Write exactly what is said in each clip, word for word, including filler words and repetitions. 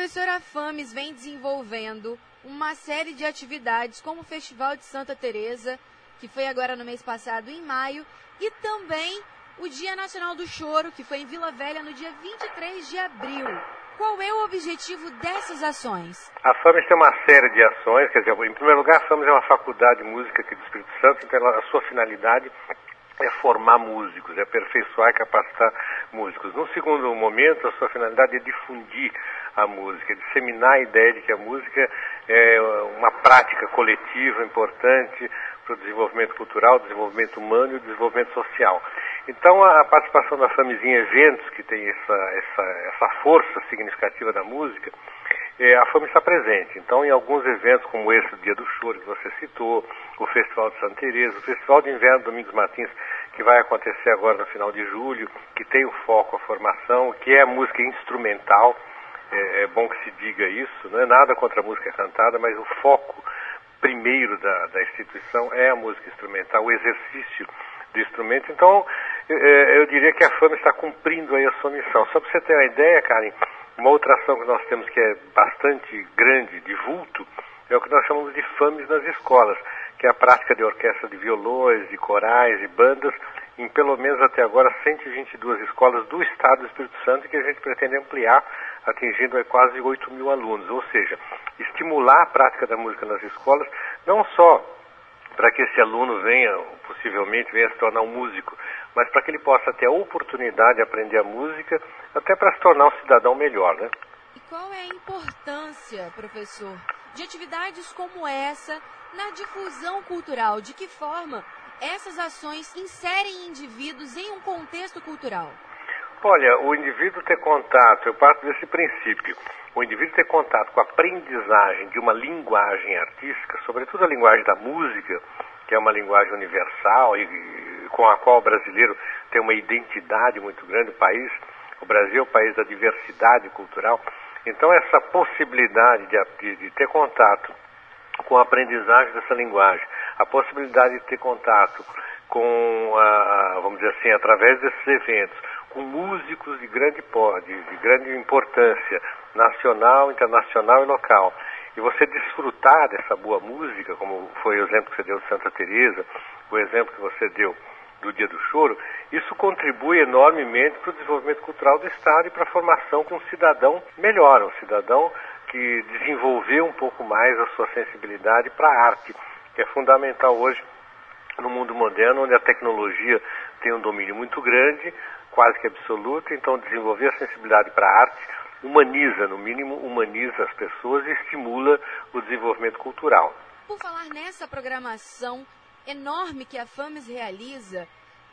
Professor, a FAMES vem desenvolvendo uma série de atividades, como o Festival de Santa Teresa, que foi agora no mês passado, em maio, e também o Dia Nacional do Choro, que foi em Vila Velha no dia vinte e três de abril. Qual é o objetivo dessas ações? A FAMES tem uma série de ações, quer dizer, em primeiro lugar, a FAMES é uma faculdade de música aqui do Espírito Santo, então a sua finalidade é formar músicos, é aperfeiçoar e capacitar músicos. Num segundo momento, a sua finalidade é difundir a música, é disseminar a ideia de que a música é uma prática coletiva importante para o desenvolvimento cultural, o desenvolvimento humano e o desenvolvimento social. Então, a participação da FAMES em eventos que tem essa, essa, essa força significativa da música, é, a FAMES está presente. Então, em alguns eventos, como esse, o Dia do Choro, que você citou, o Festival de Santa Teresa, o Festival de Inverno Domingos Martins, que vai acontecer agora no final de julho, que tem o foco, a formação, que é a música instrumental. É, é bom que se diga isso, não é nada contra a música cantada, mas o foco primeiro da, da instituição é a música instrumental, o exercício do instrumento. Então, eu, eu diria que a FAMES está cumprindo aí a sua missão. Só para você ter uma ideia, Karen, uma outra ação que nós temos que é bastante grande, de vulto, é o que nós chamamos de FAMES nas escolas, que é a prática de orquestra de violões, de corais e bandas, em pelo menos até agora cento e vinte e duas escolas do Estado do Espírito Santo, que a gente pretende ampliar, atingindo aí quase oito mil alunos. Ou seja, estimular a prática da música nas escolas, não só para que esse aluno venha, possivelmente, venha se tornar um músico, mas para que ele possa ter a oportunidade de aprender a música, até para se tornar um cidadão melhor, né? E qual é a importância, professor, de atividades como essa na difusão cultural? De que forma essas ações inserem indivíduos em um contexto cultural? Olha, o indivíduo ter contato, eu parto desse princípio, o indivíduo ter contato com a aprendizagem de uma linguagem artística, sobretudo a linguagem da música, que é uma linguagem universal e, e com a qual o brasileiro tem uma identidade muito grande, o país, o Brasil é o país da diversidade cultural. Então essa possibilidade de, de, de ter contato com a aprendizagem dessa linguagem, a possibilidade de ter contato com, a, vamos dizer assim, através desses eventos, com músicos de grande, de, de grande importância, nacional, internacional e local, e você desfrutar dessa boa música, como foi o exemplo que você deu de Santa Teresa, o exemplo que você deu do Dia do Choro, isso contribui enormemente para o desenvolvimento cultural do Estado e para a formação de um cidadão melhor, um cidadão que desenvolveu um pouco mais a sua sensibilidade para a arte, que é fundamental hoje no mundo moderno, onde a tecnologia tem um domínio muito grande, quase que absoluto. Então desenvolver a sensibilidade para a arte humaniza, no mínimo humaniza as pessoas e estimula o desenvolvimento cultural. Por falar nessa programação enorme que a FAMES realiza,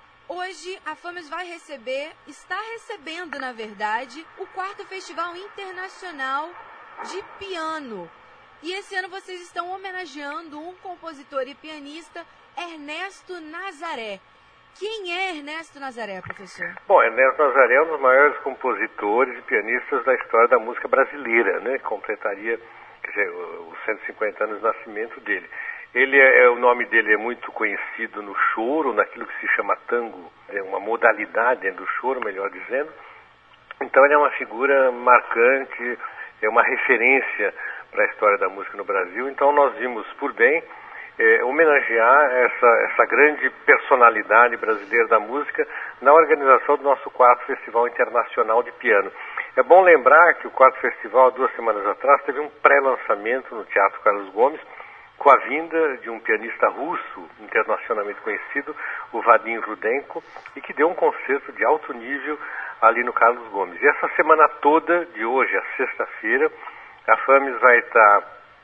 hoje a FAMES vai receber, está recebendo na verdade, o quarto Festival Internacional de Piano. E esse ano vocês estão homenageando um compositor e pianista, Ernesto Nazaré. Quem é Ernesto Nazaré, professor? Bom, Ernesto Nazaré é um dos maiores compositores e pianistas da história da música brasileira, né? Completaria, quer dizer, os cento e cinquenta anos de nascimento dele. Ele é, o nome dele é muito conhecido no choro, naquilo que se chama tango, é uma modalidade dentro do choro, melhor dizendo. Então ele é uma figura marcante, é uma referência para a história da música no Brasil. Então nós vimos por bem é, homenagear essa, essa grande personalidade brasileira da música na organização do nosso quarto Festival Internacional de Piano. É bom lembrar que o quarto festival, duas semanas atrás, teve um pré-lançamento no Teatro Carlos Gomes, com a vinda de um pianista russo internacionalmente conhecido, o Vadim Rudenko, e que deu um concerto de alto nível ali no Carlos Gomes. E essa semana toda, de hoje a sexta-feira, a FAMES vai estar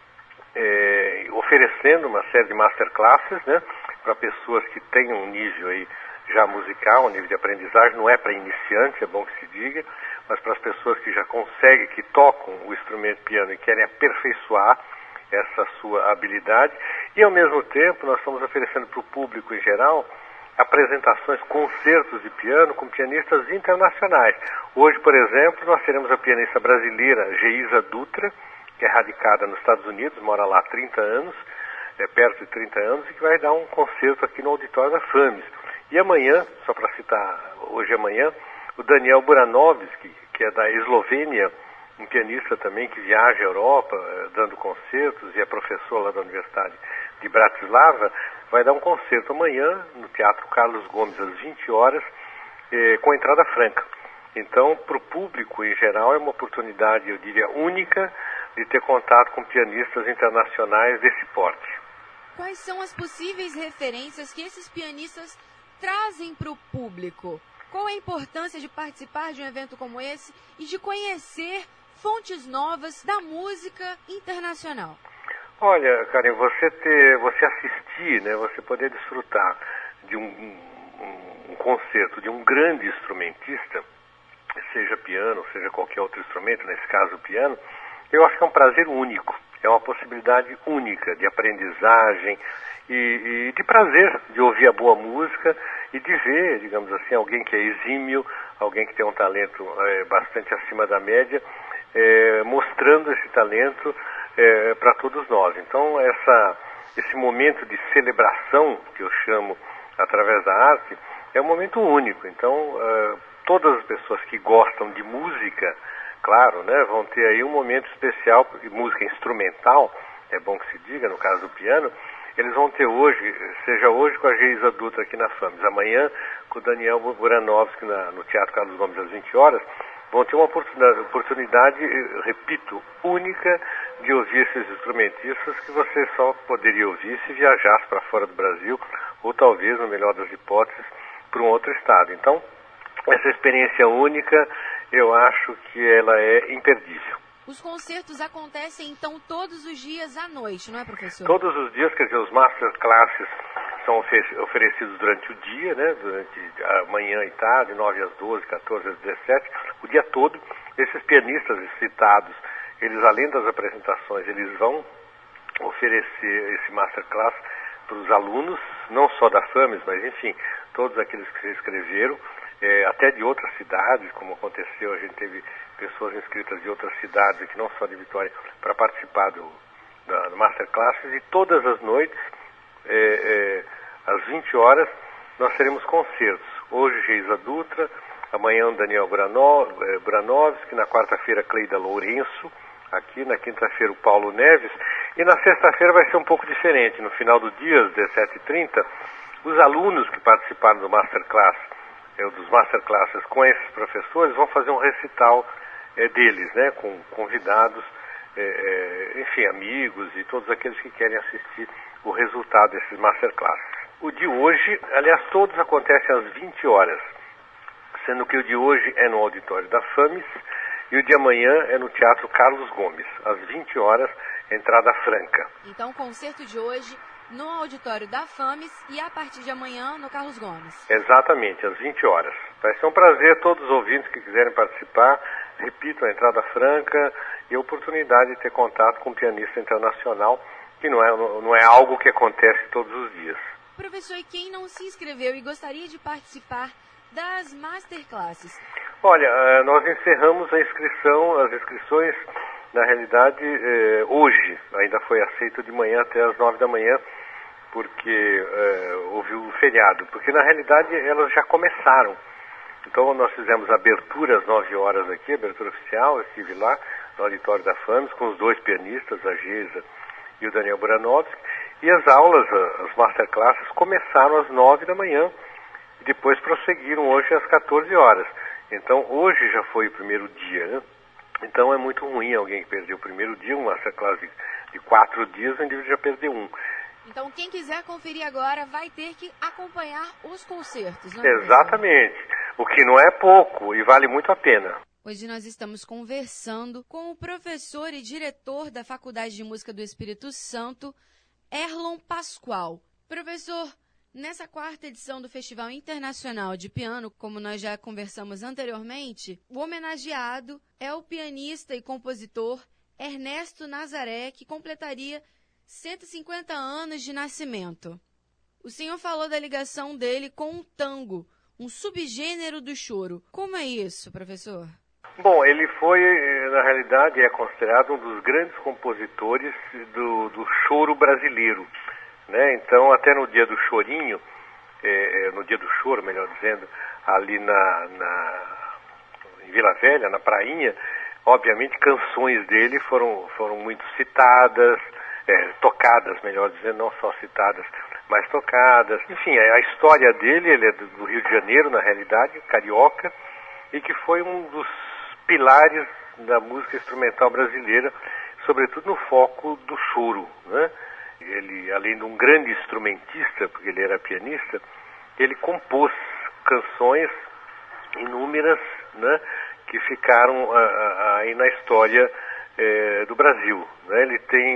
é, oferecendo uma série de masterclasses, né, para pessoas que tenham um nível aí já musical, um nível de aprendizagem, não é para iniciantes, é bom que se diga, mas para as pessoas que já conseguem, que tocam o instrumento piano e querem aperfeiçoar essa sua habilidade. E ao mesmo tempo nós estamos oferecendo para o público em geral apresentações, concertos de piano com pianistas internacionais. Hoje, por exemplo, nós teremos a pianista brasileira Geisa Dutra, que é radicada nos Estados Unidos, mora lá há trinta anos, é, perto de trinta anos, e que vai dar um concerto aqui no auditório da FAMES. E amanhã, só para citar hoje e amanhã, o Daniel Buranovski, que é da Eslovênia, um pianista também que viaja à Europa, eh, dando concertos, e é professor lá da Universidade de Bratislava, vai dar um concerto amanhã no Teatro Carlos Gomes, às vinte horas, eh, com entrada franca. Então, para o público em geral, é uma oportunidade, eu diria, única de ter contato com pianistas internacionais desse porte. Quais são as possíveis referências que esses pianistas trazem para o público? Qual a importância de participar de um evento como esse e de conhecer fontes novas da música internacional? Olha, Karen, você ter, você assistir, né, você poder desfrutar de um, um, um concerto de um grande instrumentista, seja piano, seja qualquer outro instrumento, nesse caso o piano, eu acho que é um prazer único, é uma possibilidade única de aprendizagem e, e de prazer de ouvir a boa música e de ver, digamos assim, alguém que é exímio, alguém que tem um talento é, bastante acima da média, é, mostrando esse talento é, para todos nós. Então, essa, esse momento de celebração, que eu chamo através da arte, é um momento único. Então, é, todas as pessoas que gostam de música, claro, né, vão ter aí um momento especial, música instrumental, é bom que se diga, no caso do piano, eles vão ter hoje, seja hoje com a Geisa Dutra aqui na FAMES, amanhã com o Daniel Buranovski na, no Teatro Carlos Gomes às vinte horas, vão ter uma oportunidade, oportunidade, repito, única de ouvir esses instrumentistas que você só poderia ouvir se viajasse para fora do Brasil, ou talvez, no melhor das hipóteses, para um outro estado. Então, essa experiência única, eu acho que ela é imperdível. Os concertos acontecem, então, todos os dias à noite, não é, professor? Todos os dias, quer dizer, os masterclasses são oferecidos durante o dia, né, durante a manhã e tarde, nove às doze, quatorze às dezessete, o dia todo. Esses pianistas citados, eles, além das apresentações, eles vão oferecer esse masterclass para os alunos, não só da FAMES, mas, enfim, todos aqueles que se inscreveram, é, até de outras cidades, como aconteceu, a gente teve pessoas inscritas de outras cidades, aqui não só de Vitória, para participar do, da, do Masterclasses, e todas as noites, é, é, às vinte horas, nós teremos concertos. Hoje, Geisa Dutra, amanhã o Daniel Buranovski, na quarta-feira, Cleida Lourenço, aqui, na quinta-feira, o Paulo Neves, e na sexta-feira vai ser um pouco diferente. No final do dia, às dezessete e trinta, os alunos que participaram do Masterclass, é, dos Masterclasses com esses professores, vão fazer um recital é, deles, né, com convidados, é, é, enfim, amigos e todos aqueles que querem assistir o resultado desses Masterclasses. O de hoje, aliás, todos acontecem às vinte horas, sendo que o de hoje é no auditório da FAMES e o de amanhã é no Teatro Carlos Gomes, às vinte horas, entrada franca. Então, o concerto de hoje no auditório da FAMES e a partir de amanhã no Carlos Gomes. Exatamente, às vinte horas. Vai ser um prazer todos os ouvintes que quiserem participar. Repito, a entrada franca e a oportunidade de ter contato com um pianista internacional, que não é, não é algo que acontece todos os dias. Professor, e quem não se inscreveu e gostaria de participar das Masterclasses? Olha, nós encerramos a inscrição, as inscrições, na realidade, eh, hoje, ainda foi aceito de manhã até as nove da manhã, porque eh, houve o feriado, porque na realidade elas já começaram. Então nós fizemos a abertura às nove horas aqui, abertura oficial, eu estive lá no auditório da FAMES com os dois pianistas, a Geisa e o Daniel Buranovski, e as aulas, as masterclasses, começaram às nove da manhã e depois prosseguiram hoje às quatorze horas. Então hoje já foi o primeiro dia, né? Então é muito ruim alguém que perdeu o primeiro dia, uma masterclass de, de quatro dias, o indivíduo já perdeu um. Então quem quiser conferir agora vai ter que acompanhar os concertos, não é? Exatamente, o que não é pouco e vale muito a pena. Hoje nós estamos conversando com o professor e diretor da Faculdade de Música do Espírito Santo, Erlon Pascoal. Professor, nessa quarta edição do Festival Internacional de Piano, como nós já conversamos anteriormente, o homenageado é o pianista e compositor Ernesto Nazaré, que completaria cento e cinquenta anos de nascimento. O senhor falou da ligação dele com o tango, um subgênero do choro. Como é isso, professor? Bom, ele foi, na realidade, é considerado um dos grandes compositores do, do choro brasileiro, né? Então, até no dia do chorinho, é, no dia do choro, melhor dizendo, ali na, na, em Vila Velha, na prainha, obviamente canções dele foram, foram muito citadas, é, tocadas, melhor dizendo, não só citadas, mas tocadas. Enfim, a história dele, ele é do Rio de Janeiro, na realidade, carioca, e que foi um dos pilares da música instrumental brasileira, sobretudo no foco do choro, né? Ele, além de um grande instrumentista, porque ele era pianista, ele compôs canções inúmeras, né, que ficaram a, a, aí na história é, do Brasil, né? Ele tem,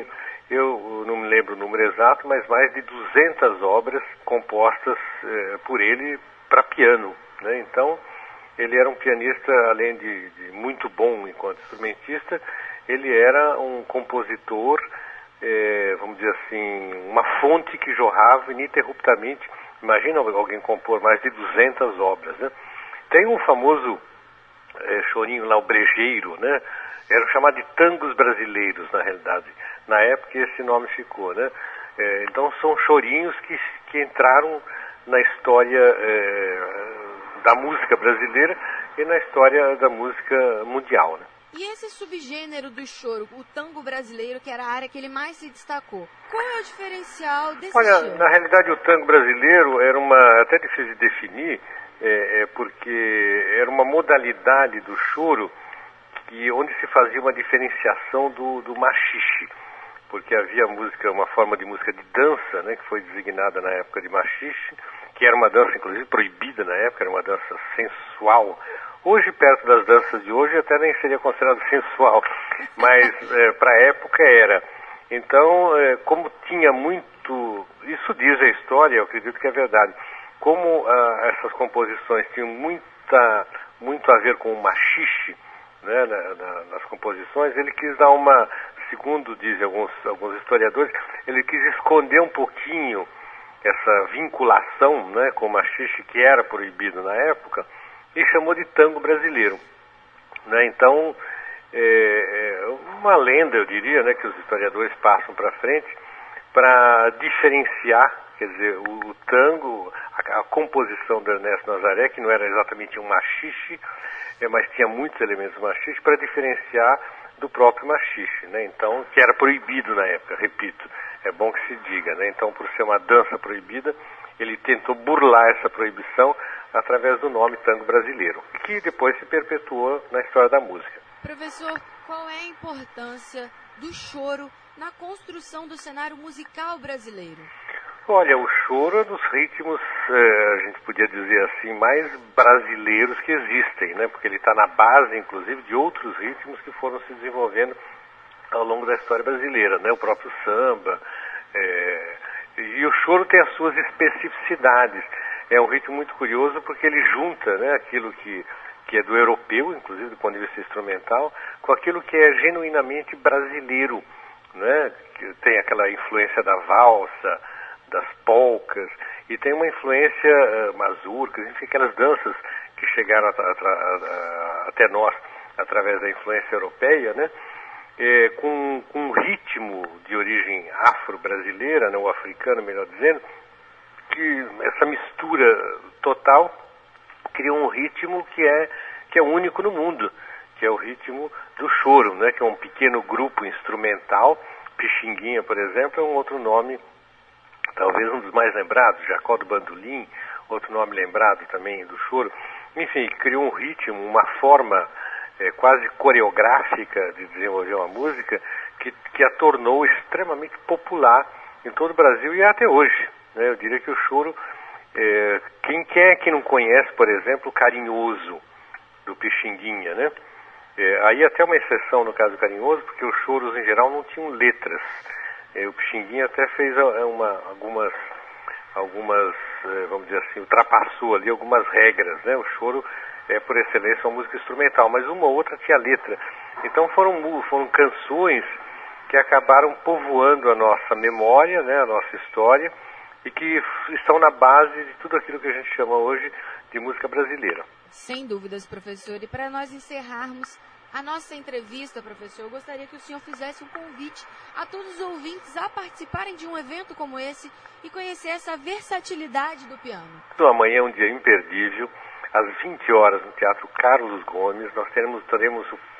eu não me lembro o número exato, mas mais de duzentas obras compostas é, por ele para piano, né? Então, ele era um pianista, além de, de muito bom enquanto instrumentista, ele era um compositor, é, vamos dizer assim, uma fonte que jorrava ininterruptamente. Imagina alguém compor mais de duzentas obras, né? Tem um famoso é, chorinho lá, o brejeiro, né? Era chamado de tangos brasileiros, na realidade. Na época esse nome ficou, né? É, então são chorinhos que, que entraram na história é, da música brasileira e na história da música mundial, né? E esse subgênero do choro, o tango brasileiro, que era a área que ele mais se destacou, qual é o diferencial desse Olha, estilo? na realidade o tango brasileiro era uma, até difícil de definir, é, é porque era uma modalidade do choro que, onde se fazia uma diferenciação do, do machixe, porque havia música, uma forma de música de dança, né, que foi designada na época de machixe, que era uma dança inclusive proibida na época, era uma dança sensual. Hoje, perto das danças de hoje, até nem seria considerado sensual, mas é, para a época era. Então, é, como tinha muito, isso diz a história, eu acredito que é verdade, como ah, essas composições tinham muita, muito a ver com o machixe, né, na, na, nas composições, ele quis dar uma, segundo dizem alguns, alguns historiadores, ele quis esconder um pouquinho essa vinculação, né, com o machixe que era proibido na época, e chamou de tango brasileiro, né? Então, é, é uma lenda, eu diria, né, que os historiadores passam para frente para diferenciar, quer dizer, o, o tango, a, a composição do Ernesto Nazaré, que não era exatamente um machixe, é, mas tinha muitos elementos machixe, para diferenciar do próprio machixe, né? Então, que era proibido na época, repito, é bom que se diga, né? Então, por ser uma dança proibida, ele tentou burlar essa proibição através do nome tango brasileiro, que depois se perpetuou na história da música. Professor, qual é a importância do choro na construção do cenário musical brasileiro? Olha, o choro é dos ritmos, eh, a gente podia dizer assim, mais brasileiros que existem, né? Porque ele está na base, inclusive, de outros ritmos que foram se desenvolvendo ao longo da história brasileira, né? O próprio samba, eh, e o choro tem as suas especificidades. É um ritmo muito curioso porque ele junta, né, aquilo que, que é do europeu, inclusive do ponto de vista instrumental, com aquilo que é genuinamente brasileiro, né? Que tem aquela influência da valsa, das polcas, e tem uma influência uh, mazurca, enfim, aquelas danças que chegaram a, a, a, até nós através da influência europeia, né? É, com, com um ritmo de origem afro-brasileira, né, ou africana, melhor dizendo, que essa mistura total cria um ritmo que é, que é único no mundo, que é o ritmo do choro, né, que é um pequeno grupo instrumental. Pixinguinha, por exemplo, é um outro nome, talvez um dos mais lembrados, Jacó do Bandolim, outro nome lembrado também do choro. Enfim, criou um ritmo, uma forma é, quase coreográfica de desenvolver uma música que, que a tornou extremamente popular em todo o Brasil e até hoje. Eu diria que o choro, é, quem quer que não conhece, por exemplo, o Carinhoso, do Pixinguinha, né? É, aí até uma exceção no caso do Carinhoso, porque os choros em geral não tinham letras. É, o Pixinguinha até fez uma, algumas, algumas, vamos dizer assim, ultrapassou ali algumas regras, né? O choro é, por excelência, uma música instrumental, mas uma ou outra tinha letra. Então foram, foram canções que acabaram povoando a nossa memória, né? A nossa história, e que estão na base de tudo aquilo que a gente chama hoje de música brasileira. Sem dúvidas, professor. E para nós encerrarmos a nossa entrevista, professor, eu gostaria que o senhor fizesse um convite a todos os ouvintes a participarem de um evento como esse e conhecer essa versatilidade do piano. Então, amanhã é um dia imperdível. Às vinte horas, no Teatro Carlos Gomes, nós teremos, teremos o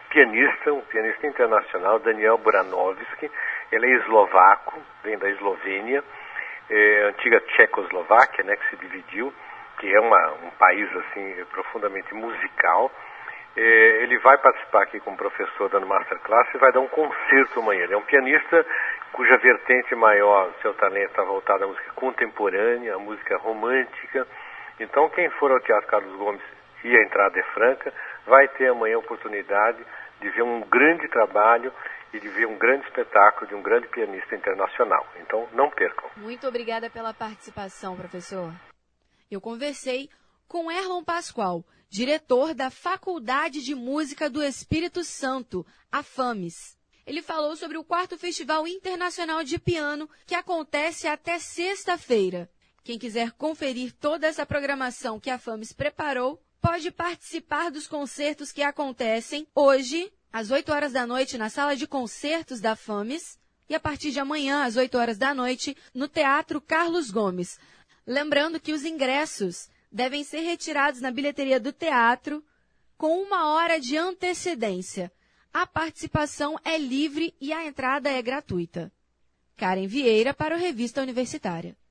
pianista, um pianista internacional, Daniel Buranovsky. Ele é eslovaco, vem da Eslovênia, é, antiga Tchecoslováquia, né, que se dividiu, que é uma, um país assim profundamente musical. É, ele vai participar aqui como professor dando masterclass e vai dar um concerto amanhã. Ele é um pianista cuja vertente maior, seu talento está voltado à música contemporânea, à música romântica. Então, quem for ao Teatro Carlos Gomes e a entrada é franca, vai ter amanhã a oportunidade de ver um grande trabalho e de ver um grande espetáculo de um grande pianista internacional. Então, não percam. Muito obrigada pela participação, professor. Eu conversei com Erlon Pascoal, diretor da Faculdade de Música do Espírito Santo, a FAMES. Ele falou sobre o quarto Festival Internacional de Piano, que acontece até sexta-feira. Quem quiser conferir toda essa programação que a FAMES preparou, pode participar dos concertos que acontecem hoje, às oito horas da noite, na sala de concertos da FAMES, e a partir de amanhã, às oito horas da noite, no Teatro Carlos Gomes. Lembrando que os ingressos devem ser retirados na bilheteria do teatro com uma hora de antecedência. A participação é livre e a entrada é gratuita. Karen Vieira para o Revista Universitária.